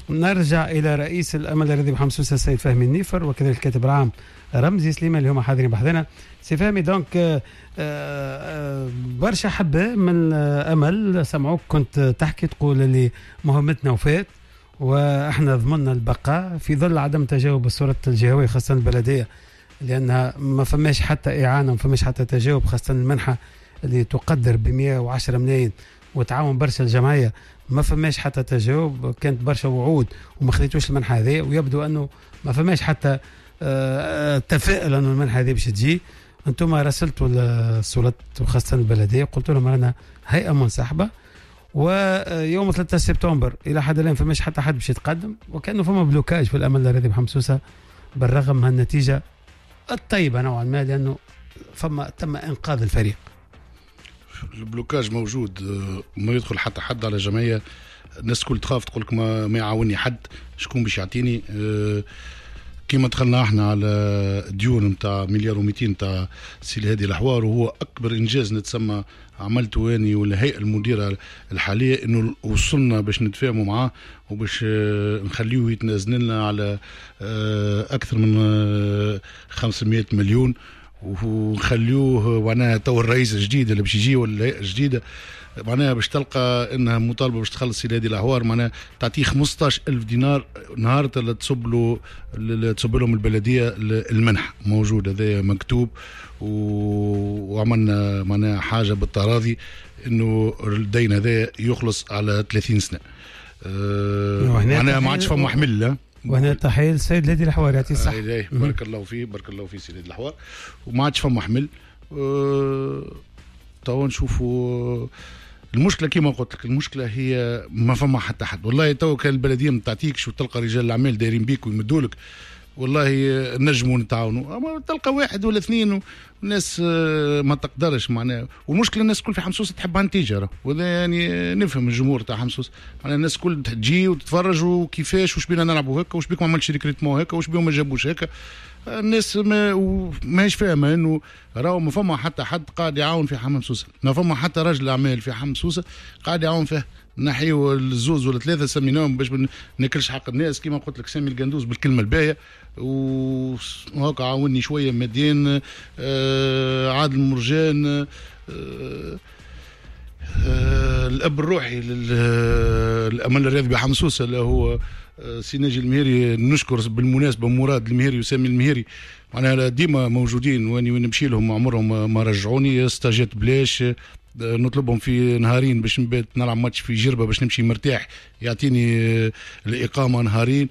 نرجع إلى رئيس الأمل الرياضي بحمصوصة السيد فهمي النيفر، وكذلك الكاتب العام رمزي سليمان اللي هما حاضرين بحضنا. سي فهمي، دونك برشا حبة من أمل سمعوك كنت تحكي تقول اللي مهمتنا وفات وإحنا ضمننا البقاء في ظل عدم تجاوب السلطة الجهوية خاصة البلدية، لأنها ما فماش حتى إعانة، ما فماش حتى تجاوب، خاصة المنحة اللي تقدر ب110 ملايين وتعاون برشا الجمعية ما فماش حتى تجاوب. كانت برشا وعود وما خذيتوش المنحة هذه، ويبدو أنه ما فماش حتى تفائل أنه المنحة هذه باش تجي. أنتم راسلتوا السلطات وخاصة البلدية قلت لهم رانا هيئة منسحبة، ويوم 13 سبتمبر إلى حد الآن فماش حتى حد باش يتقدم، وكأنه فما بلوكاج في الأمل الرياضي بحمصوصة بالرغم من النتيجة الطيبة نوعا ما، لأنه تم إنقاذ الفريق. البلوكاج موجود، ما يدخل حتى حد على جمعية. الناس كل تخاف تقولك ما يعاوني حد، شكون باش يعطيني؟ كيما دخلنا احنا على ديون نتاع 1,200,000 نتاع سي الهادي الحوار، وهو اكبر انجاز نتسمى عملته اني والهيئه المديره الحاليه، انه وصلنا باش نتفاهموا معاه وباش نخليه يتنازل لنا على اكثر من 500 مليون، ونخليوه معناها تو الرئيس الجديد اللي باش يجي والهيئه الجديده معناها باش تلقى انها مطالبه باش تخلص سي الهادي الحوار معناها تعطيه 15,000 دينار نهار اللي تصب لهم البلديه المنح. موجود هذا مكتوب، وعملنا معناها حاجه بالتراضي انه الدين هذا يخلص على 30 سنه. معناها ما عادش فما حمل. وهنا تحيه للسيد الهادي الحوار يعطيه الصحه. بارك الله فيه، بارك الله فيه سي الهادي الحوار. وما عادش فما حمل. تو نشوفوا المشكله كيما قلت لك، المشكله هي ما فما حتى حد. والله تو كان البلديه ما تعطيكش وتلقى رجال الاعمال دايرين بيك ويمدوا لك، والله نجموا نتعاونوا، اما تلقى واحد ولا اثنين والناس ما تقدرش معناها. والمشكله الناس كل في حمصوصه تحبها نتيجه، وهذا يعني نفهم الجمهور تاع حمصوص معناها الناس كل تجي وتتفرج وكيفاش وش بينا نلعبوا هكا، وش بيكم عملتش ريكريتمون هكا، وش بيهم ما جابوش هكا. الناس ماهيش فاهمه انه راهو ما فما حتى حد قاعد يعاون في حمام سوسه، ما فما حتى راجل اعمال في حمام سوسه قاعد يعاون فيه. نحيو الزوز ولا ثلاثه سميناهم باش ما ناكلش حق الناس، كيما قلت لك سامي القندوز بالكلمه الباهيه، وهكا عاوني شويه ماديا. عادل مرجان، الاب الروحي للامل الرياضي بحمصوصه اللي هو سي ناجي المهيري. نشكر بالمناسبه مراد المهيري وسامي المهيري، معناها ديما موجودين وين نمشي لهم عمرهم ما رجعوني. استاجات بلاش، نطلبهم في نهارين باش نبات نلعب ماتش في جربه باش نمشي مرتاح، يعطيني الاقامه نهارين.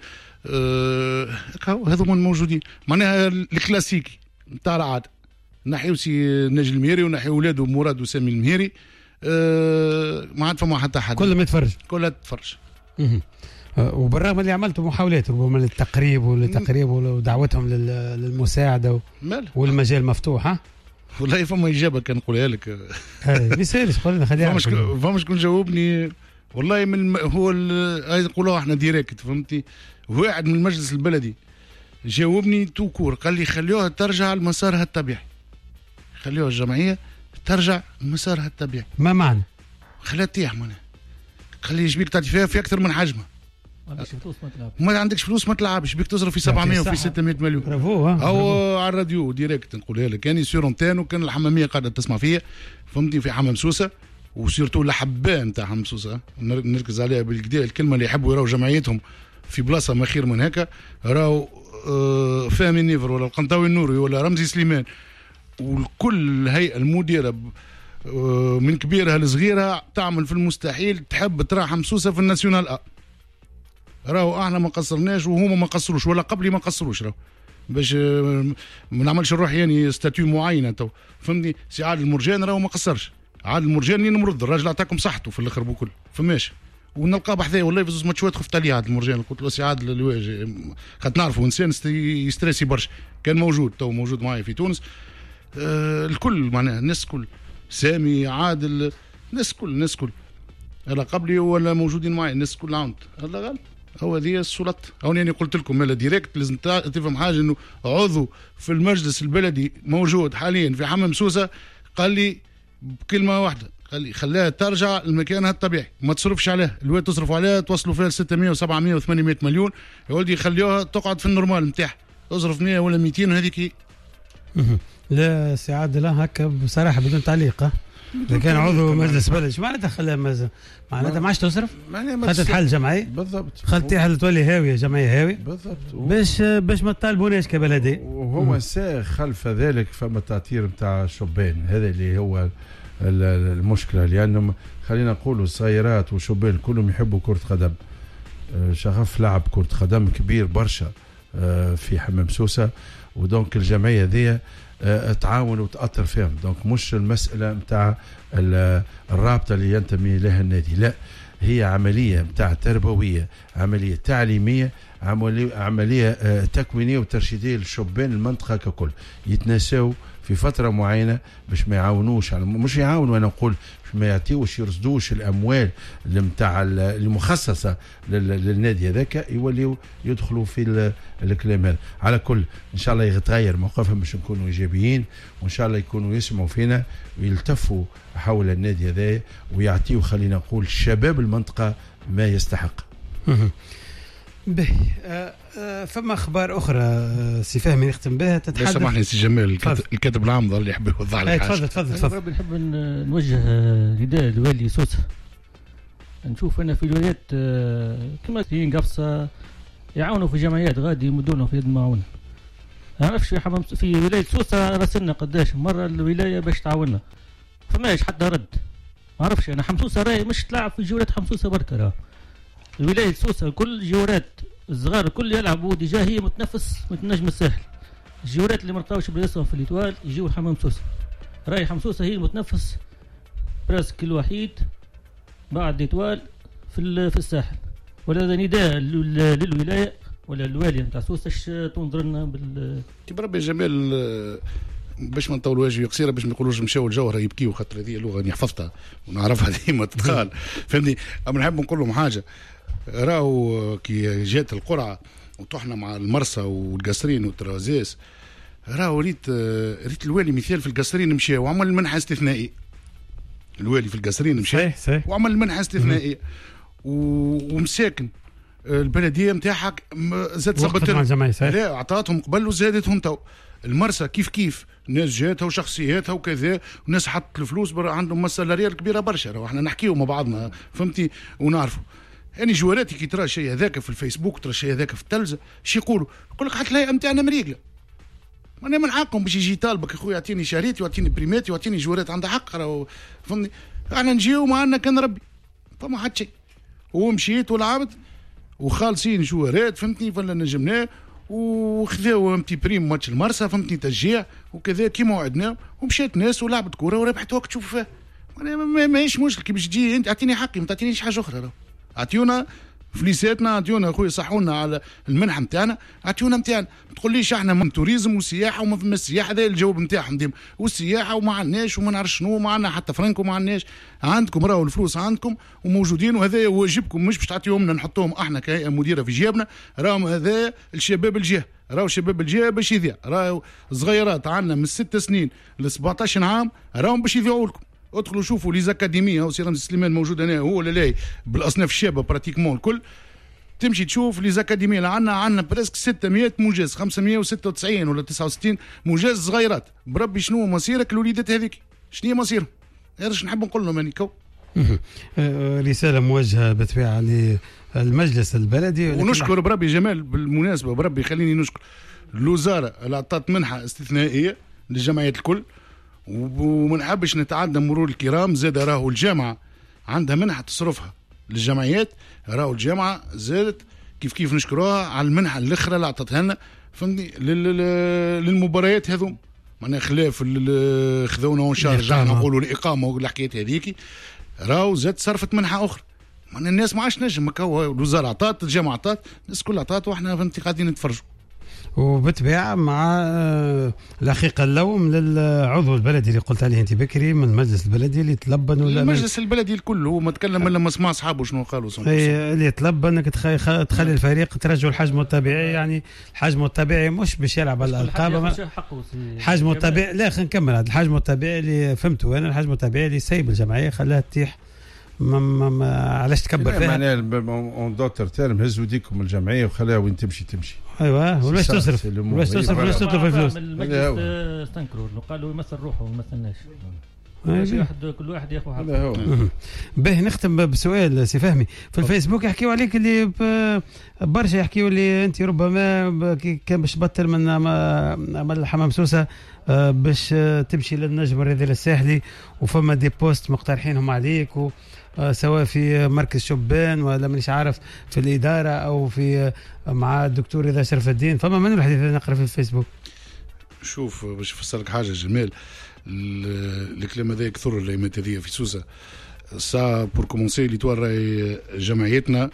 هذوما موجودين معناها الكلاسيكي نتاع العاده. نحيو سي ناجي المهيري ونحيو ولاده مراد وسامي المهيري. ما عاد فما حتى حد، كلهم يتفرج، كلها تتفرج. وبالرغم اللي عملتوا محاولات ربما للتقريب ودعوتهم للمساعده والمجال مفتوح. ها والله فما اجابه كان نقولها لك. ما يسالش خلينا خليها. فما شكون جاوبني والله من هو يقولوا احنا ديريكت، فهمتي؟ واحد من المجلس البلدي جاوبني توكور، قال لي خليوها ترجع لمسارها الطبيعي، خليوها الجمعيه ترجع لمسارها الطبيعي. ما معنى؟ خليها تطيح معناها، خلي ايش بيك تعطي فيها في اكثر من حجمها. ما عندكش فلوس ما تلعبش، بيك تصرف في 700 وفي 600 مليون. برافو. او على الراديو ديريكت نقولها لك، كان سير اونتين وكان الحماميه قاعده تسمع فيا، فهمتني؟ في حمام سوسه وسيرتو الحبان تاع حمام سوسه نركز عليها بالكدا. الكلمه اللي يحبوا يراو جمعيتهم في بلاصه ما خير من هكا، راو فهمي النيفر ولا القنطاوي النوري ولا رمزي سليمان والكل الهيئه المديره من كبيرها لصغيرها تعمل في المستحيل تحب ترى حمصوصه في الناسيونال. راهو احنا ما قصرناش وهما ما قصروش ولا قبلي ما قصروش، راهو باش ما نعملش نروح يعني ستاتيو معينه. تو فهمني؟ سي عادل المرجان راهو ما قصرش. عادل المرجان اللي نمرض الراجل عطاكم صحته في الاخر بكل فماش، ونلقاه بحذايا والله في زوج ماتشات خفت عليه عادل المرجان. قلت له سي عادل الواجه خاطر نعرفوا انسان يستريسي برشا. كان موجود تو موجود معايا في تونس. الكل معناها الناس كل سامي عادل الناس كل لا قبلي ولا موجودين معي، الناس كل عاونت. الله غلط هو ذي السلطة. هوني يعني قلت لكم مالا ديريكت لازم تفهم حاجة، انه عضو في المجلس البلدي موجود حاليا في حمام سوسة قال لي بكلمة واحدة، خليها ترجع لمكانها الطبيعي، ما تصرفش عليها. الوقت تصرفوا عليها توصلوا فيها 600 و700 و800 مليون، يا ولدي خليوها تقعد في النورمال نتاعها، تصرف 100 ولا 200 وهذيك. لا سي عادل هكا بصراحه بدون تعليق. اذا كان عضو مجلس بلد شو معناتها خلاها معناتها ما عادش تصرف؟ خاطر تحل جمعيه بالضبط، خلتيها تولي هاويه جمعيه هاويه بالضبط، باش ما تطالبوناش كبلديه. وهو خلف ذلك فما تعتير نتاع شبان، هذا اللي هو المشكله، لانهم خلينا نقولوا الصغيرات وشبان كلهم يحبوا كره قدم. شغف لعب كره قدم كبير برشا في حمام سوسه، ودونك الجمعيه ذي تعاون وتأثر فيهم. دونك مش المسألة متاع الرابطة اللي ينتمي لها النادي، لا، هي عملية متاع تربوية، عملية تعليمية، عملية تكوينية وترشيدية للشبان المنطقة ككل، يتناسوا في فترة معينة باش ما يعاونوش، مش يعاونوا، أنا نقول ما يعطيوش يرصدوش الاموال المتاع المخصصه للنادي هذاك، يوليوا يدخلوا في الكلام هذا. على كل ان شاء الله يتغير موقفهم باش نكونوا ايجابيين، وان شاء الله يكونوا يسمعوا فينا ويلتفوا حول النادي هذا ويعطيوا خلينا نقول شباب المنطقه ما يستحق. به فما اخبار اخرى سي فهمي نختم بها تتحدث. سامحني سي جمال، الكاتب العام ظل يحب يوضح لك حاجه. تفضل. نحب نوجه نداء لوالي سوسه. نشوف انا في الولايات كما في قفصه يعاونوا في جمعيات غادي يمدوا في يد معونه. ما نعرفش في ولايه سوسه راسلنا قداش مره الولايه باش تعاوننا، فماش حتى رد. ما نعرفش انا حمصوصه راهي مش تلعب في جولات حمصوصه بركه، راه الولايه سوسه كل جورات الصغار الكل يلعبوا ديجا، هي متنفس من النجم الساحل. الجورات اللي مرقاوش براسهم في الإتوال يجيو الحمام سوسه، راي حمصوصه هي المتنفس براسك الوحيد بعد الإتوال في الساحل. ولا نداء للولايه ولا الوالي نتاع سوسه تنظر لنا بربي جمال باش ما نطولوا واجي قصيره، باش ما نقولوش مشاو الجوهره يبكيوا، خاطر هذه اللغه اني حفظتها ونعرفها ديما تتقال، فهمني. اما نحب نقول لهم حاجه، راهو كي جات القرعه وطحنا مع المرسى والقصرين والترازيس، راهو ريت الوالي مثال في القصرين مشى وعمل منحه استثنائيه. الوالي في القصرين مشى وعمل منحه استثنائيه ومساكن البلديه نتاعها زاد ظبطت، لا عطاتهم قبل وزادتهم تو. المرسى كيف الناس جاتها وشخصياتها وكذا، وناس حطت الفلوس عندهم مسألة ريال كبيره برشا، راهو احنا نحكيو مع بعضنا فهمتي ونعرفوا. يعني جواراتي كي ترى شيء هذاك في الفيسبوك، ترى شيء هذاك في التلفزه، شي يقول لك حتى الهيئه نتاعنا مريقله. انا من حقهم باش يجي يطالبك اخويا يعطيني شهريتي ويعطيني بريماتي ويعطيني جوارات عندها حق، راهو فهمني. احنا نجيو معنا كان ربي فما حد شيء، ومشيت ولعبت وخالصين جوارات فهمتني، فلا نجمناه وخذاو امتي بريم ماتش المرسى فهمتني تشجيع وكذا كيما وعدنا، ومشات ناس ولعبت كوره وربحت وقت تشوف فيها. ماهيش مشكل كي باش تجي انت اعطيني حقي، ما تعطينيش حاجه اخرى. اعطيونا فليساتنا، اعطيونا اخويا صحونا على المنحه نتاعنا، اعطيونا نتاعنا. ما تقوليش احنا من توريزم وسياحه وما فما السياحه، هذا الجواب نتاعهم ديما، والسياحه وما عندناش وما نعرف شنو، ما عندنا حتى فرنك وما عندناش. عندكم راهو الفلوس عندكم وموجودين، وهذا واجبكم، مش باش تعطيهم لنا نحطوهم احنا كهيئه مديره في جيبنا. راهم هذا الشباب الجهه، راهو شباب الجهه باش يذيع، راهو صغيرات عندنا من 6 سنين ل 17 عام راهم باش يذيعوا لكم. ادخلوا شوفوا لي زاكاديميه، وسي رمزي سليمان موجود هنا هو ولا لا، بالاصناف الشابه براتيكمون الكل. تمشي تشوف لي زاكاديميه اللي عندنا بريسك 600 موجز، 596 ولا 69 موجز صغيرات. بربي شنو مصيرك الوليدات هذيك؟ شنو مصيرهم؟ هذا نحب نقول لهم اني رساله موجهه بالطبيعه للمجلس البلدي. ونشكر بربي جمال بالمناسبه، بربي خليني نشكر الوزاره اللي عطات منحه استثنائيه للجمعيات الكل، وما نحبش نتعدى مرور الكرام. زاد راهو الجامعه عندها منحه تصرفها للجمعيات، راهو الجامعه زادت كيف نشكروها على المنحه الاخرى اللي عطتها لنا فهمني للمباريات هذوم. معناها خلاف خذونا ونشارج نقولوا الاقامه والحكايات هذيك، راهو زاد صرفت منحه اخرى. معناها الناس ما عادش نجم، الوزاره عطات، الجامعه عطات، الناس كلها عطات، واحنا فهمتي قاعدين نتفرجوا. وبالطبيعه مع الحقيقه اللوم للعضو البلدي اللي قلت عليه انت بكري من المجلس البلدي اللي تلبن ولا المجلس البلدي الكل هو ما تكلم الا ما سمع اصحابه شنو قالوا اللي يطلب انك تخلي الفريق ترجعوا الحجم الطبيعي. يعني الحجم الطبيعي مش باش يلعب على الالقاب. الحجم الطبيعي لا خلينا نكمل. هذا الحجم الطبيعي اللي فهمته انا الحجم الطبيعي اللي سايب الجمعيه خلاها تتيح علاش تكبر فيها. معناها اون دوتر تيرم هزوا ديكم الجمعيه وخليها وين تمشي. ايوه ولاش تصرف الفلوس. المجلس استنكروا قالوا يمثل روحه وما مثلناش. كل واحد ياخذ حقه. به نختم بسؤال سي فهمي. في الفيسبوك يحكيوا عليك اللي برشا يحكيوا اللي انت ربما كان باش تبطل من عمل حمام سوسه باش تمشي للنجم الرياضي الساحلي وفما دي بوست مقترحينهم عليك سواء في مركز شبان ولا مانيش عارف في الاداره او في مع الدكتور رضا شرف الدين. فما من الحديث اللي نقرا في الفيسبوك. شوف باش نفسرك حاجه جمال. الكلام هذا كثر الايامات هذه في سوسه سا بور كومونسي اللي راهي جمعيتنا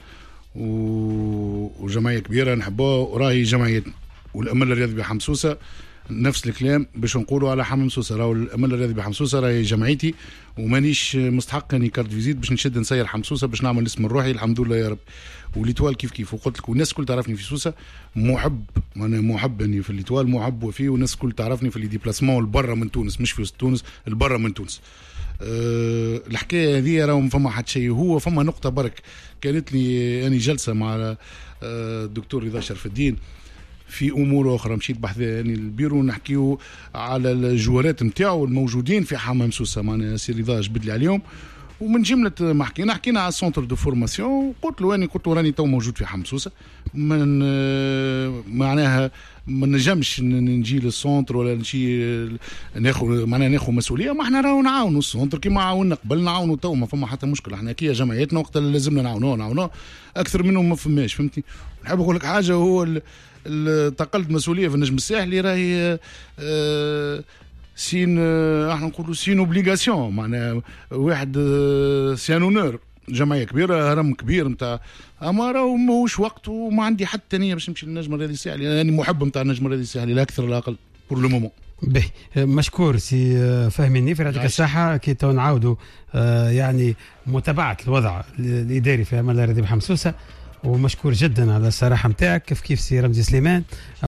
وجمعيه كبيره نحبوها وراهي جمعيتنا. والامل الرياضي بحمام سوسه نفس الكلام باش نقولوا على حمام سوسه. راهو الامل الرياضي بحمام سوسه راهي جمعيتي ومانيش مستحق اني كارت فيزيت باش نشد نسير حمام سوسه باش نعمل اسم الروحي. الحمد لله يا رب. وليتوال كيف وقلت لك والناس الكل تعرفني في سوسه محب. انا محب اني في الليتوال محب وفيه والناس الكل تعرفني في لي ديبلاسمون لبرا من تونس مش في وسط تونس لبرا من تونس. الحكايه هذه راهم فما حد شيء. هو فما نقطه برك كانت لي اني جلسه مع الدكتور رضا شرف الدين في امور اخرى مشيت بحث يعني البيرو نحكيو على الجوارات نتاعو الموجودين في حمام سوسه. معناها سي رضا جبد لي عليهم ومن جمله ما حكينا على السونتر دو فورماسيون. قلت له راني تو موجود في حمام سوسه من معناها ما نجمش نجي للسونتر ولا نجي ناخذ مسؤوليه. ما احنا راهو نعاونوا السونتر كيما عاوننا قبل نعاونوا تو ما فما حتى مشكله. احنا كي جمعيتنا وقت اللي لازمنا نعاونوه اكثر منهم ما فماش فهمتني. نحب نقول لك حاجه هو تقلت مسؤوليه في النجم الساحلي راهي سين احنا نقولوا سين اوبليغاسيون. معناها واحد سيان اونور جمعيه كبيره هرم كبير نتاع اما راهو ماهوش وقت وما عندي حتى نيه باش نمشي للنجم الرياضي الساحلي. يعني محب نتاع النجم الرياضي الساحلي لا اكثر لا اقل بور لو مومون. به مشكور سي فهمي النيفر يعطيك الصحه. كي تو نعاودوا يعني متابعه الوضع الاداري في عمل الرياضي بحمام سوسه ومشكور جدا على الصراحه نتاعك كيف سي رمزي سليمان.